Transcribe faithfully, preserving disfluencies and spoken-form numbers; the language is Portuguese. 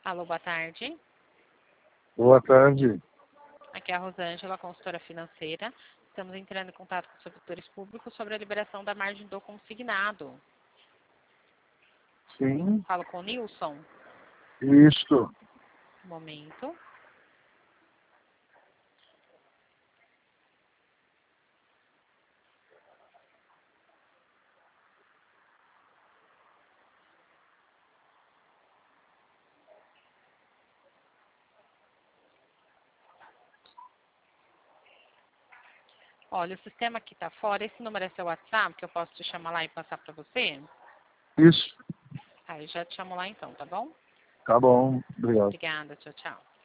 Alô, boa tarde. Boa tarde. Aqui é a Rosângela, consultora financeira. Estamos entrando em contato com os servidores públicos sobre a liberação da margem do consignado. Sim, Falo com o Nilson. isto. Um momento. Olha, o sistema aqui está fora. Esse número é seu WhatsApp, que eu posso te chamar lá e passar para você? Isso. Aí já te chamo lá então, tá bom? Tá bom. Obrigado. Obrigada, tchau, tchau.